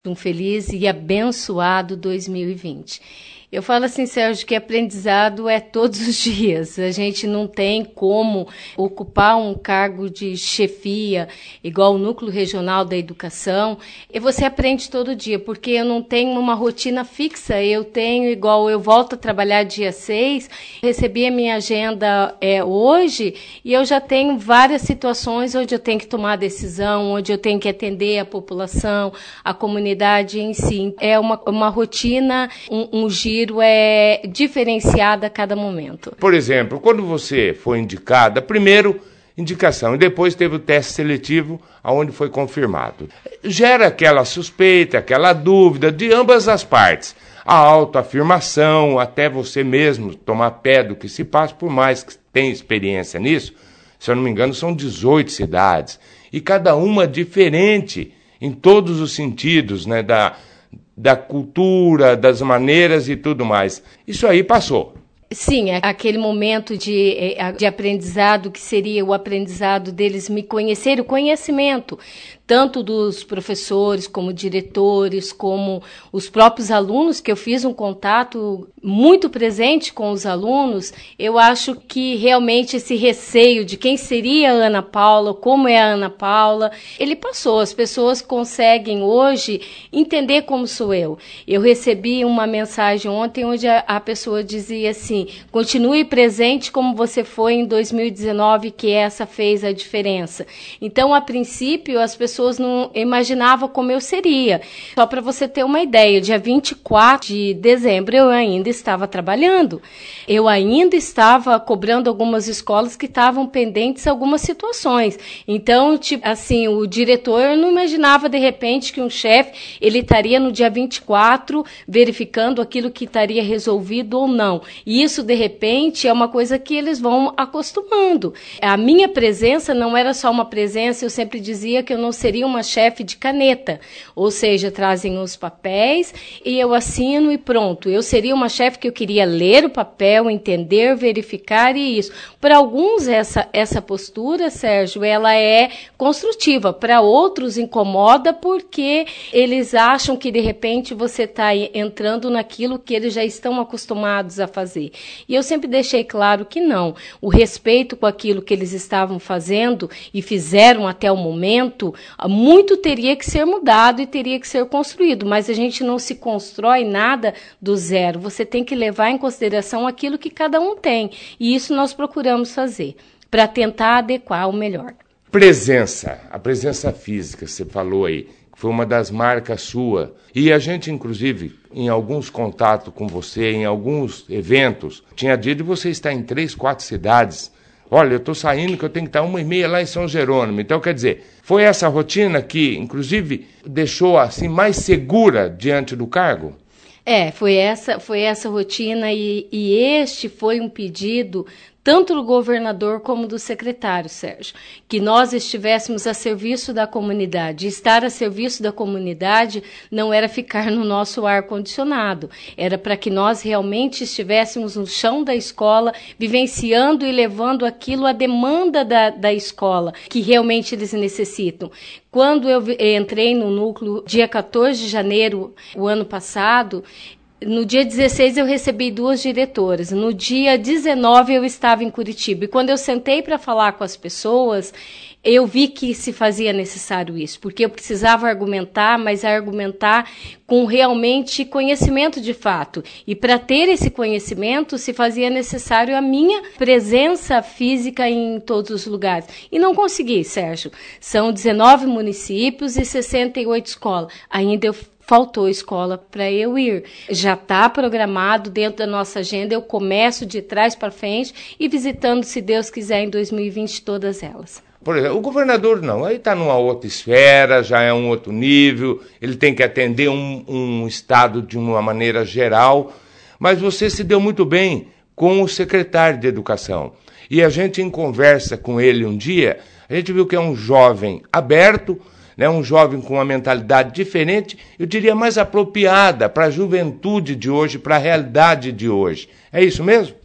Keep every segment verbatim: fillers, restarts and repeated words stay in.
Um feliz e abençoado dois mil e vinte. Eu falo assim, Sérgio, que aprendizado é todos os dias. A gente não tem como ocupar um cargo de chefia, igual o Núcleo Regional da Educação, e você aprende todo dia, porque eu não tenho uma rotina fixa. Eu tenho, igual eu volto a trabalhar dia seis, recebi a minha agenda é, hoje, e eu já tenho várias situações onde eu tenho que tomar decisão, onde eu tenho que atender a população, a comunidade em si. É uma, uma rotina, um, um giro é diferenciada a cada momento. Por exemplo, quando você foi indicada, primeiro indicação e depois teve o teste seletivo, onde foi confirmado. Gera aquela suspeita, aquela dúvida de ambas as partes. A autoafirmação, até você mesmo tomar pé do que se passa, por mais que tenha experiência nisso, se eu não me engano, são dezoito cidades. E cada uma diferente em todos os sentidos, né, da... da cultura, das maneiras e tudo mais. Isso aí passou. Sim, é aquele momento de, de aprendizado, que seria o aprendizado deles me conhecerem, o conhecimento, tanto dos professores, como diretores, como os próprios alunos, que eu fiz um contato muito presente com os alunos. Eu acho que realmente esse receio de quem seria a Ana Paula, como é a Ana Paula, ele passou. As pessoas conseguem hoje entender como sou eu. Eu recebi uma mensagem ontem onde a, a pessoa dizia assim: continue presente como você foi em dois mil e dezenove, que essa fez a diferença. Então, a princípio, as pessoas não imaginavam como eu seria. Só para você ter uma ideia, dia vinte e quatro de dezembro eu ainda estava trabalhando. Eu ainda estava cobrando algumas escolas que estavam pendentes algumas situações. Então, tipo, assim, o diretor não imaginava de repente que um chefe ele estaria no dia vinte e quatro verificando aquilo que estaria resolvido ou não. E isso, de repente, é uma coisa que eles vão acostumando. A minha presença não era só uma presença, eu sempre dizia que eu não seria uma chefe de caneta, ou seja, trazem os papéis e eu assino e pronto. Eu seria uma chefe que eu queria ler o papel, entender, verificar e isso. Para alguns, essa, essa postura, Sérgio, ela é construtiva. Para outros, incomoda porque eles acham que, de repente, você está entrando naquilo que eles já estão acostumados a fazer. E eu sempre deixei claro que não. O respeito com aquilo que eles estavam fazendo e fizeram até o momento, muito teria que ser mudado e teria que ser construído, mas a gente não se constrói nada do zero. Você tem que levar em consideração aquilo que cada um tem. E isso nós procuramos fazer, para tentar adequar o melhor. Presença, a presença física, você falou aí, foi uma das marcas sua. E a gente, inclusive, em alguns contatos com você, em alguns eventos, tinha dito que você está em três, quatro cidades. Olha, eu estou saindo que eu tenho que estar uma e meia lá em São Jerônimo. Então, quer dizer, foi essa rotina que, inclusive, deixou assim mais segura diante do cargo? É, foi essa, foi essa rotina e, e este foi um pedido tanto do governador como do secretário, Sérgio, que nós estivéssemos a serviço da comunidade. Estar a serviço da comunidade não era ficar no nosso ar-condicionado, era para que nós realmente estivéssemos no chão da escola, vivenciando e levando aquilo à demanda da, da escola, que realmente eles necessitam. Quando eu entrei no núcleo, dia quatorze de janeiro, o ano passado, no dia dezesseis eu recebi duas diretoras, no dia dezenove eu estava em Curitiba, e quando eu sentei para falar com as pessoas, eu vi que se fazia necessário isso, porque eu precisava argumentar, mas argumentar com realmente conhecimento de fato, e para ter esse conhecimento se fazia necessário a minha presença física em todos os lugares, e não consegui, Sérgio, são dezenove municípios e sessenta e oito escolas, ainda eu faltou escola para eu ir. Já está programado dentro da nossa agenda, eu começo de trás para frente e visitando, se Deus quiser, em dois mil e vinte, todas elas. Por exemplo, o governador não, ele está numa outra esfera, já é um outro nível, ele tem que atender um, um estado de uma maneira geral, mas você se deu muito bem com o secretário de Educação. E a gente, em conversa com ele um dia, a gente viu que é um jovem aberto, né, um jovem com uma mentalidade diferente, eu diria mais apropriada para a juventude de hoje, para a realidade de hoje. É isso mesmo?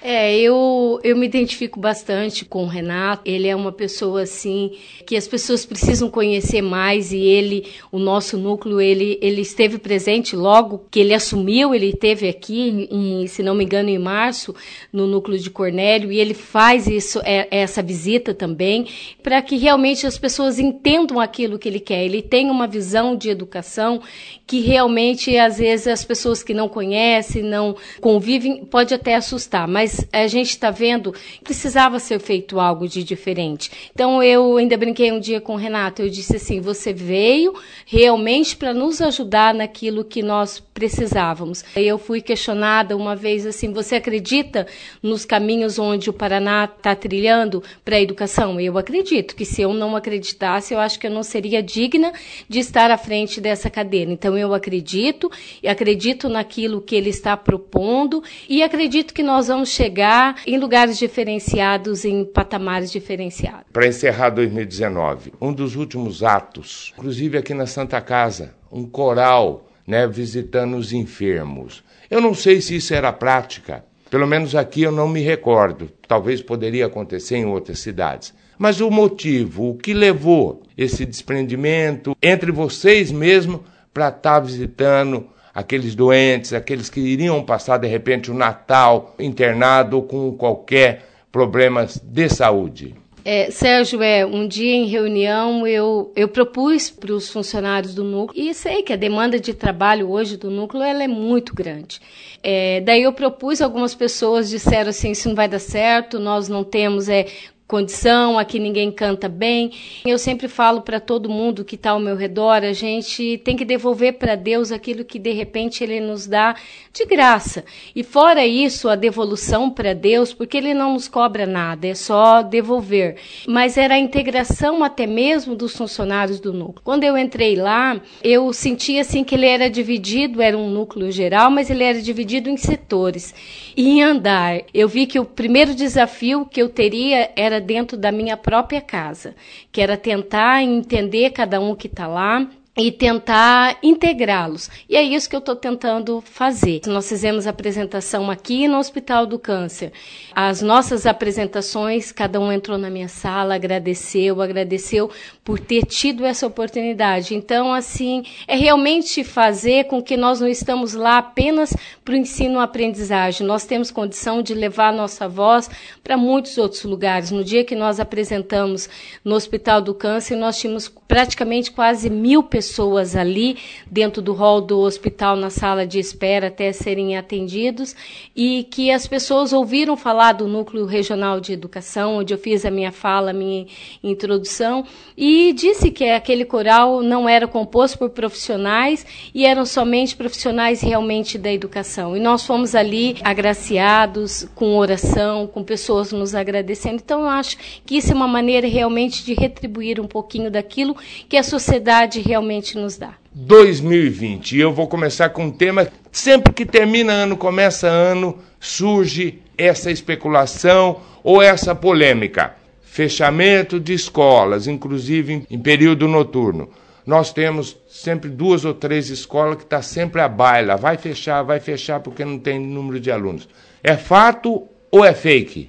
É, eu, eu me identifico bastante com o Renato. Ele é uma pessoa, assim, que as pessoas precisam conhecer mais, e ele, o nosso núcleo, ele, ele esteve presente logo que ele assumiu, ele esteve aqui, em, se não me engano, em março, no núcleo de Cornélio, e ele faz isso, é, essa visita também, para que realmente as pessoas entendam aquilo que ele quer. Ele tem uma visão de educação que realmente, às vezes, as pessoas que não conhecem, não convivem, pode até assustar, mas a gente está vendo que precisava ser feito algo de diferente. Então, eu ainda brinquei um dia com o Renato, eu disse assim, você veio realmente para nos ajudar naquilo que nós precisávamos. Eu fui questionada uma vez assim, você acredita nos caminhos onde o Paraná está trilhando para a educação? Eu acredito que se eu não acreditasse, eu acho que eu não seria digna de estar à frente dessa cadeira. Então, eu acredito, e acredito naquilo que ele está propondo, e acredito que nós vamos chegar em lugares diferenciados, em patamares diferenciados. Para encerrar dois mil e dezenove, um dos últimos atos, inclusive aqui na Santa Casa, um coral, né, visitando os enfermos. Eu não sei se isso era prática, pelo menos aqui eu não me recordo, talvez poderia acontecer em outras cidades. Mas o motivo, o que levou esse desprendimento entre vocês mesmo para estar visitando aqueles doentes, aqueles que iriam passar de repente o Natal internado ou com qualquer problema de saúde? É, Sérgio, é, um dia em reunião eu, eu propus para os funcionários do núcleo, e sei que a demanda de trabalho hoje do núcleo ela é muito grande. É, daí eu propus, algumas pessoas disseram assim, isso não vai dar certo, nós não temos é, condição, aqui ninguém canta bem. Eu sempre falo para todo mundo que está ao meu redor, a gente tem que devolver para Deus aquilo que de repente Ele nos dá de graça. E fora isso, a devolução para Deus, porque Ele não nos cobra nada, é só devolver. Mas era a integração até mesmo dos funcionários do núcleo. Quando eu entrei lá, eu senti assim que ele era dividido, era um núcleo geral, mas ele era dividido em setores. E em andar, eu vi que o primeiro desafio que eu teria era dentro da minha própria casa, que era tentar entender cada um que está lá e tentar integrá-los. E é isso que eu estou tentando fazer. Nós fizemos apresentação aqui no Hospital do Câncer. As nossas apresentações, cada um entrou na minha sala, agradeceu, agradeceu por ter tido essa oportunidade. Então, assim, é realmente fazer com que nós não estamos lá apenas para o ensino-aprendizagem. Nós temos condição de levar a nossa voz para muitos outros lugares. No dia que nós apresentamos no Hospital do Câncer, nós tínhamos praticamente quase mil pessoas pessoas ali dentro do hall do hospital, na sala de espera até serem atendidos, e que as pessoas ouviram falar do Núcleo Regional de Educação, onde eu fiz a minha fala, a minha introdução, e disse que aquele coral não era composto por profissionais e eram somente profissionais realmente da educação. E nós fomos ali agraciados com oração, com pessoas nos agradecendo. Então eu acho que isso é uma maneira realmente de retribuir um pouquinho daquilo que a sociedade realmente nos dá. dois mil e vinte, e eu vou começar com um tema, sempre que termina ano, começa ano, surge essa especulação ou essa polêmica. Fechamento de escolas, inclusive em, em período noturno. Nós temos sempre duas ou três escolas que estão sempre à baila, vai fechar, vai fechar porque não tem número de alunos. É fato ou é fake?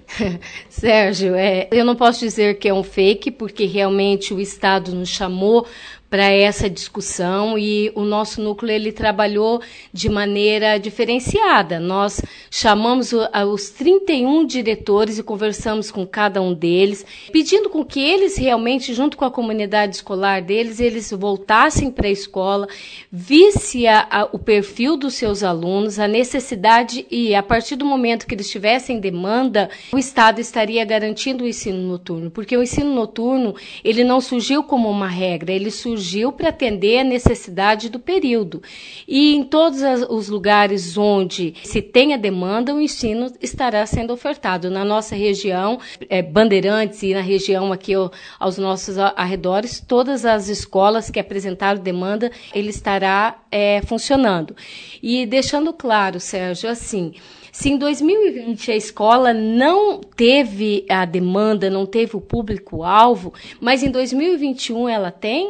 Sérgio, é, eu não posso dizer que é um fake, porque realmente o Estado nos chamou para essa discussão e o nosso núcleo ele trabalhou de maneira diferenciada. Nós chamamos os trinta e um diretores e conversamos com cada um deles, pedindo com que eles realmente, junto com a comunidade escolar deles, eles voltassem para a escola, visse a, a, o perfil dos seus alunos, a necessidade, e a partir do momento que eles tivessem demanda, o Estado estaria garantindo o ensino noturno, porque o ensino noturno ele não surgiu como uma regra, ele surgiu surgiu para atender a necessidade do período. E em todos os lugares onde se tem a demanda, o ensino estará sendo ofertado. Na nossa região, é, Bandeirantes, e na região aqui ó, aos nossos arredores, todas as escolas que apresentaram demanda, ele estará é, funcionando. E deixando claro, Sérgio, assim, se em dois mil e vinte a escola não teve a demanda, não teve o público-alvo, mas em dois mil e vinte e um ela tem, ele vai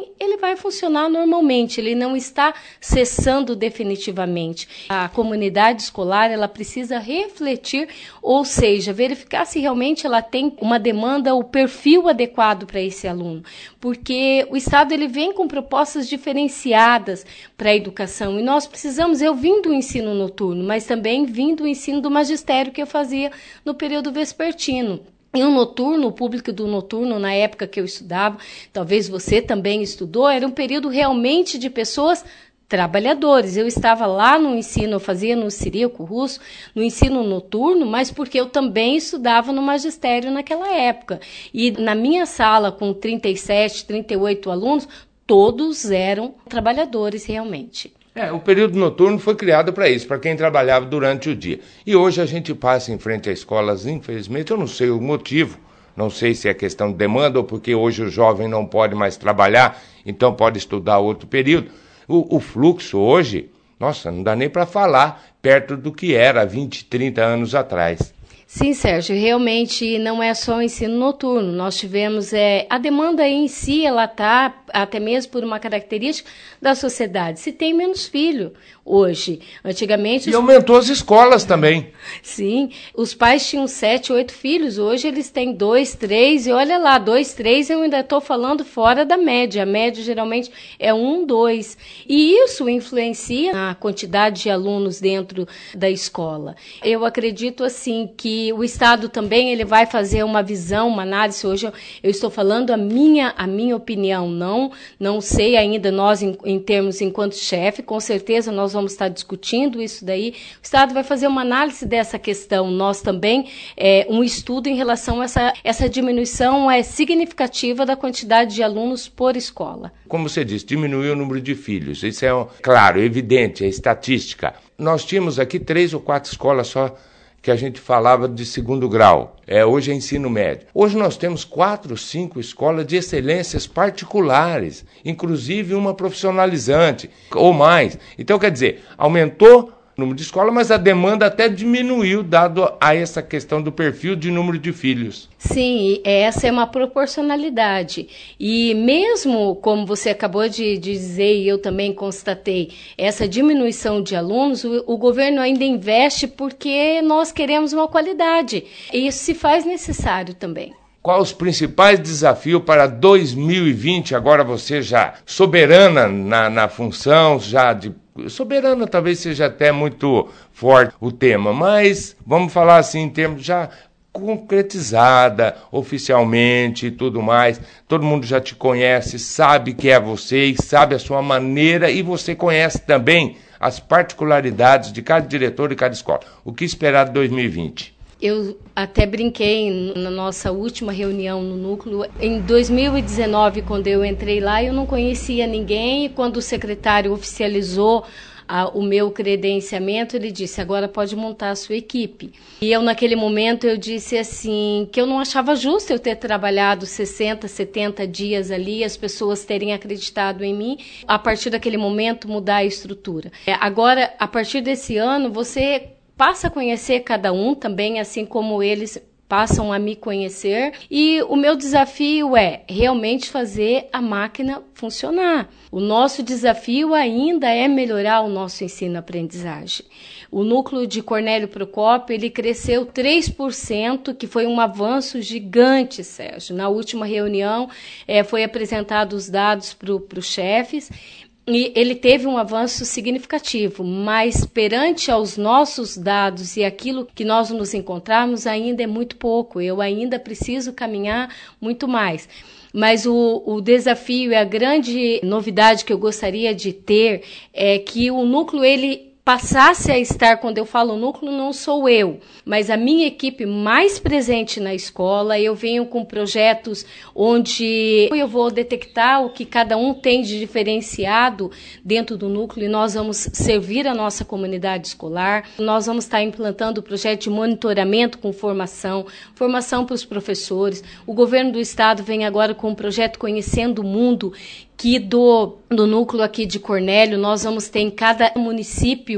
vai funcionar normalmente, ele não está cessando definitivamente. A comunidade escolar, ela precisa refletir, ou seja, verificar se realmente ela tem uma demanda, o perfil adequado para esse aluno, porque o Estado ele vem com propostas diferenciadas para a educação, e nós precisamos, eu vim do ensino noturno, mas também vim do ensino do magistério que eu fazia no período vespertino. E o noturno, o público do noturno, na época que eu estudava, talvez você também estudou, era um período realmente de pessoas trabalhadores. Eu estava lá no ensino, eu fazia no Ciríaco Russo, no ensino noturno, mas porque eu também estudava no magistério naquela época. E na minha sala, com trinta e sete, trinta e oito alunos, todos eram trabalhadores realmente. É, o período noturno foi criado para isso, para quem trabalhava durante o dia. E hoje a gente passa em frente a escolas, infelizmente, eu não sei o motivo, não sei se é questão de demanda ou porque hoje o jovem não pode mais trabalhar, então pode estudar outro período. O, o fluxo hoje, nossa, não dá nem para falar perto do que era há vinte, trinta anos atrás. Sim, Sérgio, realmente não é só o ensino noturno. Nós tivemos é, a demanda em si, ela está até mesmo por uma característica da sociedade. Se tem menos filho hoje, antigamente... E aumentou as escolas também. Sim, os pais tinham sete, oito filhos, hoje eles têm dois, três, e olha lá, dois, três, eu ainda estou falando fora da média. A média geralmente é um, dois. E isso influencia na quantidade de alunos dentro da escola. Eu acredito, assim, que o Estado também ele vai fazer uma visão, uma análise. Hoje eu, eu estou falando a minha, a minha opinião, não, não sei ainda nós em, em termos enquanto chefe, com certeza nós vamos estar discutindo isso daí. O Estado vai fazer uma análise dessa questão, nós também, é, um estudo em relação a essa, essa diminuição é, significativa da quantidade de alunos por escola. Como você disse, diminuiu o número de filhos, isso é claro, evidente, é estatística. Nós tínhamos aqui três ou quatro escolas só que a gente falava de segundo grau, é, hoje é ensino médio. Hoje nós temos quatro, cinco escolas de excelências particulares, inclusive uma profissionalizante, ou mais. Então, quer dizer, aumentou o número de escolas, mas a demanda até diminuiu, dado a essa questão do perfil de número de filhos. Sim, essa é uma proporcionalidade. E mesmo, como você acabou de dizer, e eu também constatei, essa diminuição de alunos, o, o governo ainda investe porque nós queremos uma qualidade. E isso se faz necessário também. Quais os principais desafios para dois mil e vinte? Agora você já soberana na, na função, já de... Soberana talvez seja até muito forte o tema, mas vamos falar assim em termos já concretizada oficialmente e tudo mais. Todo mundo já te conhece, sabe que é você e sabe a sua maneira, e você conhece também as particularidades de cada diretor e cada escola. O que esperar de dois mil e vinte? Eu até brinquei na nossa última reunião no núcleo. Em dois mil e dezenove, quando eu entrei lá, eu não conhecia ninguém. E quando o secretário oficializou a, o meu credenciamento, ele disse, agora pode montar a sua equipe. E eu, naquele momento, eu disse assim, que eu não achava justo eu ter trabalhado sessenta, setenta dias ali, as pessoas terem acreditado em mim, a partir daquele momento mudar a estrutura. Agora, a partir desse ano, você passa a conhecer cada um também, assim como eles passam a me conhecer. E o meu desafio é realmente fazer a máquina funcionar. O nosso desafio ainda é melhorar o nosso ensino-aprendizagem. O núcleo de Cornélio Procópio, ele cresceu três por cento, que foi um avanço gigante, Sérgio. Na última reunião, é, foi apresentado os dados para os chefes, e ele teve um avanço significativo, mas perante aos nossos dados e aquilo que nós nos encontrarmos, ainda é muito pouco. Eu ainda preciso caminhar muito mais. Mas o, o desafio e a grande novidade que eu gostaria de ter é que o núcleo, ele passasse a estar, quando eu falo núcleo, não sou eu, mas a minha equipe mais presente na escola. Eu venho com projetos onde eu vou detectar o que cada um tem de diferenciado dentro do núcleo, e nós vamos servir a nossa comunidade escolar. Nós vamos estar implantando o projeto de monitoramento com formação, formação para os professores. O governo do estado vem agora com o projeto Conhecendo o Mundo, que do, do núcleo aqui de Cornélio, nós vamos ter em cada município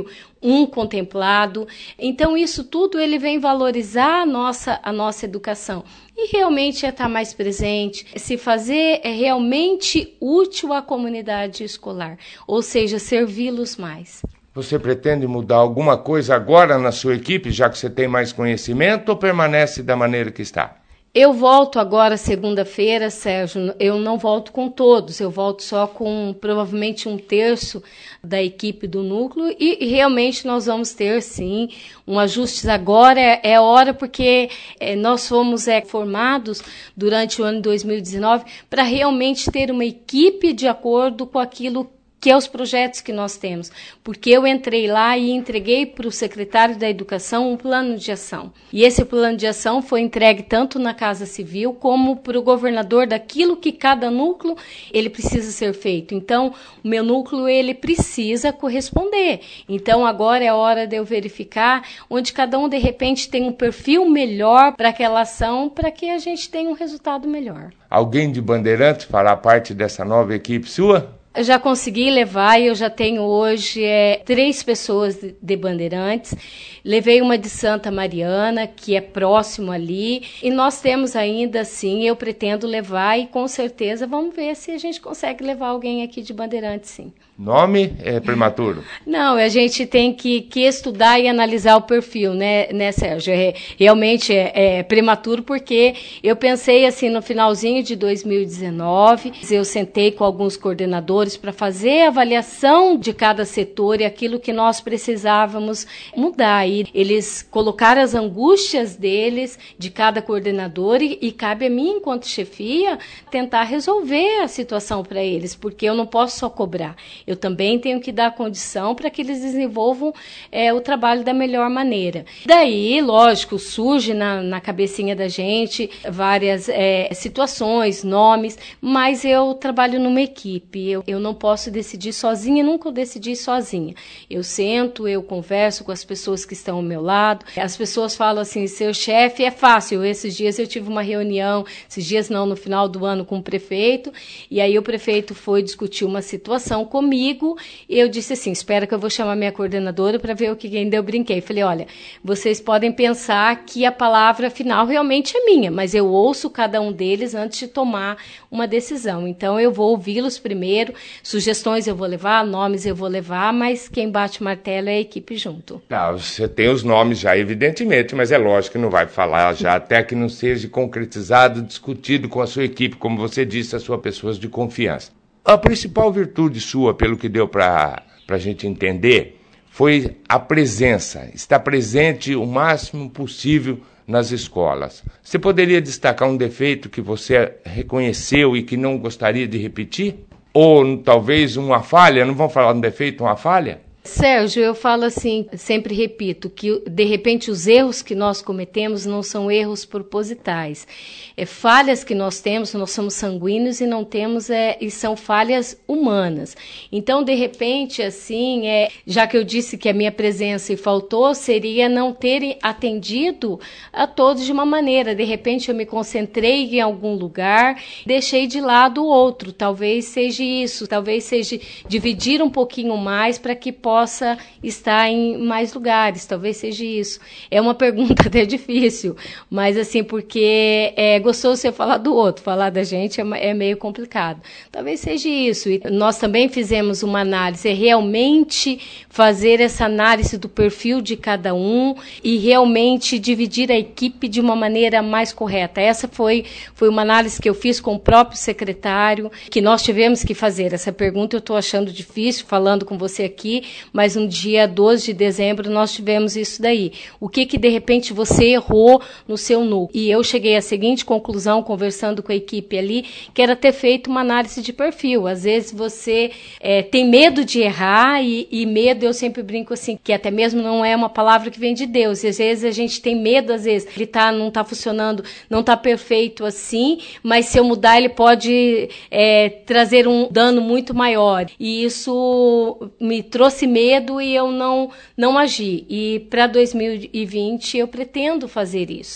um contemplado. Então, isso tudo ele vem valorizar a nossa, a nossa educação. E realmente é estar mais presente, se fazer é realmente útil à comunidade escolar, ou seja, servi-los mais. Você pretende mudar alguma coisa agora na sua equipe, já que você tem mais conhecimento, ou permanece da maneira que está? Eu volto agora segunda-feira, Sérgio, eu não volto com todos, eu volto só com provavelmente um terço da equipe do núcleo e, e realmente nós vamos ter, sim, um ajuste agora, é, é hora porque é, nós fomos é, formados durante o ano de dois mil e dezenove para realmente ter uma equipe de acordo com aquilo que é os projetos que nós temos, porque eu entrei lá e entreguei para o secretário da Educação um plano de ação. E esse plano de ação foi entregue tanto na Casa Civil como para o governador daquilo que cada núcleo ele precisa ser feito. Então, o meu núcleo ele precisa corresponder. Então, agora é hora de eu verificar onde cada um, de repente, tem um perfil melhor para aquela ação, para que a gente tenha um resultado melhor. Alguém de Bandeirantes fará parte dessa nova equipe sua? Eu já consegui levar e eu já tenho hoje é, três pessoas de, de Bandeirantes. Levei uma de Santa Mariana, que é próximo ali. E nós temos ainda, sim, eu pretendo levar e com certeza vamos ver se a gente consegue levar alguém aqui de Bandeirantes, sim. Nome é prematuro? Não, a gente tem que, que estudar e analisar o perfil, né, né Sérgio? É, realmente é, é prematuro porque eu pensei assim no finalzinho de dois mil e dezenove, eu sentei com alguns coordenadores para fazer a avaliação de cada setor e aquilo que nós precisávamos mudar. E eles colocaram as angústias deles, de cada coordenador, e, e cabe a mim, enquanto chefia, tentar resolver a situação para eles, porque eu não posso só cobrar. Eu também tenho que dar condição para que eles desenvolvam é, o trabalho da melhor maneira. Daí, lógico, surge na, na cabecinha da gente várias é, situações, nomes, mas eu trabalho numa equipe. Eu, eu não posso decidir sozinha, nunca decidi sozinha. Eu sento, eu converso com as pessoas que estão ao meu lado. As pessoas falam assim, ser chefe é fácil. Esses dias eu tive uma reunião, esses dias não, no final do ano com o prefeito, e aí o prefeito foi discutir uma situação comigo. Comigo, eu disse assim, espera que eu vou chamar minha coordenadora para ver o que ainda eu brinquei. Falei, olha, vocês podem pensar que a palavra final realmente é minha, mas eu ouço cada um deles antes de tomar uma decisão. Então, eu vou ouvi-los primeiro, sugestões eu vou levar, nomes eu vou levar, mas quem bate o martelo é a equipe junto. Não, você tem os nomes já, evidentemente, mas é lógico que não vai falar já até que não seja concretizado, discutido com a sua equipe, como você disse, as suas pessoas de confiança. A principal virtude sua, pelo que deu para a gente entender, foi a presença, estar presente o máximo possível nas escolas. Você poderia destacar um defeito que você reconheceu e que não gostaria de repetir? Ou talvez uma falha, não vamos falar de um defeito, uma falha? Sérgio, eu falo assim, sempre repito, que de repente os erros que nós cometemos não são erros propositais. É falhas que nós temos, nós somos sanguíneos e não temos, é, e são falhas humanas. Então, de repente, assim, é, já que eu disse que a minha presença e faltou, seria não ter atendido a todos de uma maneira. De repente, eu me concentrei em algum lugar, deixei de lado o outro. Talvez seja isso, talvez seja dividir um pouquinho mais para que possa possa estar em mais lugares, talvez seja isso. É uma pergunta até difícil, mas assim, porque é gostoso você falar do outro, falar da gente é, é meio complicado. Talvez seja isso. E nós também fizemos uma análise, é realmente fazer essa análise do perfil de cada um e realmente dividir a equipe de uma maneira mais correta. Essa foi, foi uma análise que eu fiz com o próprio secretário, que nós tivemos que fazer. Essa pergunta eu estou achando difícil, falando com você aqui, mas no dia doze de dezembro nós tivemos isso daí. O que que de repente você errou no seu núcleo? E eu cheguei à seguinte conclusão, conversando com a equipe ali, que era ter feito uma análise de perfil. Às vezes você é, tem medo de errar e, e medo, eu sempre brinco assim, que até mesmo não é uma palavra que vem de Deus. E às vezes a gente tem medo, às vezes, ele tá, não está funcionando, não está perfeito assim, mas se eu mudar ele pode é, trazer um dano muito maior. E isso me trouxe medo e eu não, não agi. E para dois mil e vinte eu pretendo fazer isso.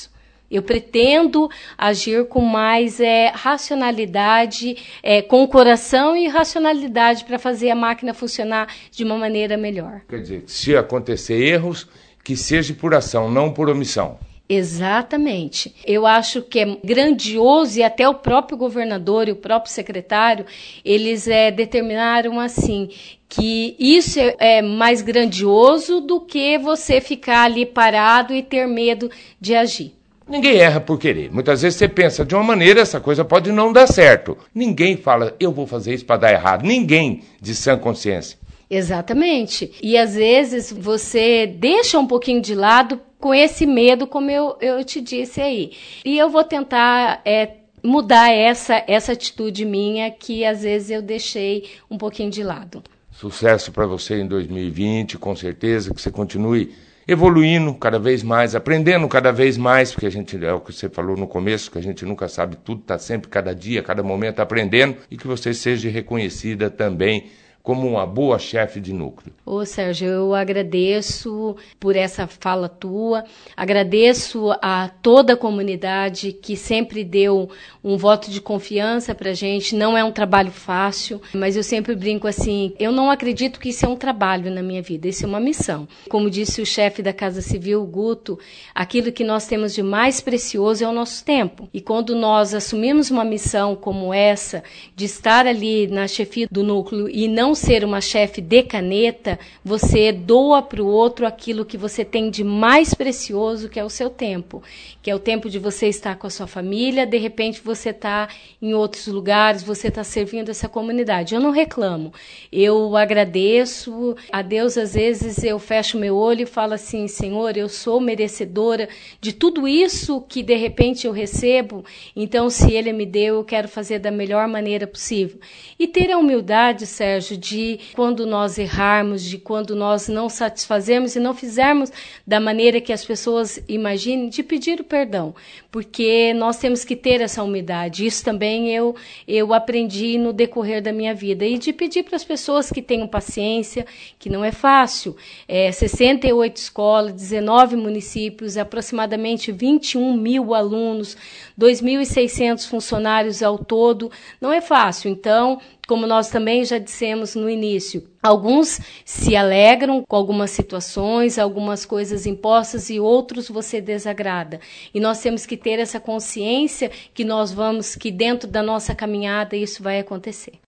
Eu pretendo agir com mais é, racionalidade, é, com o coração e racionalidade para fazer a máquina funcionar de uma maneira melhor. Quer dizer, se acontecer erros, que seja por ação, não por omissão. Exatamente. Eu acho que é grandioso e até o próprio governador e o próprio secretário, eles é, determinaram assim, que isso é, é mais grandioso do que você ficar ali parado e ter medo de agir. Ninguém erra por querer. Muitas vezes você pensa de uma maneira, essa coisa pode não dar certo. Ninguém fala, eu vou fazer isso para dar errado. Ninguém de sã consciência. Exatamente. E às vezes você deixa um pouquinho de lado com esse medo, como eu, eu te disse aí. E eu vou tentar é, mudar essa, essa atitude minha que às vezes eu deixei um pouquinho de lado. Sucesso para você em dois mil e vinte, com certeza, que você continue evoluindo cada vez mais, aprendendo cada vez mais, porque a gente, é o que você falou no começo, que a gente nunca sabe tudo, está sempre, cada dia, cada momento aprendendo, e que você seja reconhecida também como uma boa chefe de núcleo. Ô Sérgio, eu agradeço por essa fala tua, agradeço a toda a comunidade que sempre deu um voto de confiança pra gente. Não é um trabalho fácil, mas eu sempre brinco assim, eu não acredito que isso é um trabalho na minha vida, isso é uma missão. Como disse o chefe da Casa Civil, Guto, aquilo que nós temos de mais precioso é o nosso tempo. E quando nós assumimos uma missão como essa, de estar ali na chefia do núcleo e não ser uma chefe de caneta, você doa para o outro aquilo que você tem de mais precioso, que é o seu tempo, que é o tempo de você estar com a sua família, de repente você está em outros lugares, você está servindo essa comunidade. Eu não reclamo, eu agradeço a Deus. Às vezes eu fecho meu olho e falo assim, Senhor, eu sou merecedora de tudo isso que de repente eu recebo, então se Ele me deu, eu quero fazer da melhor maneira possível. E ter a humildade, Sérgio, de quando nós errarmos, de quando nós não satisfazermos e não fizermos da maneira que as pessoas imaginem, de pedir o perdão, porque nós temos que ter essa humildade. Isso também eu, eu aprendi no decorrer da minha vida, e de pedir para as pessoas que tenham paciência, que não é fácil. É, sessenta e oito escolas, dezenove municípios, aproximadamente vinte e um mil alunos, dois mil e seiscentos funcionários ao todo, não é fácil. Então, como nós também já dissemos no início, alguns se alegram com algumas situações, algumas coisas impostas, e outros você desagrada. E nós temos que ter essa consciência que nós vamos, que dentro da nossa caminhada isso vai acontecer.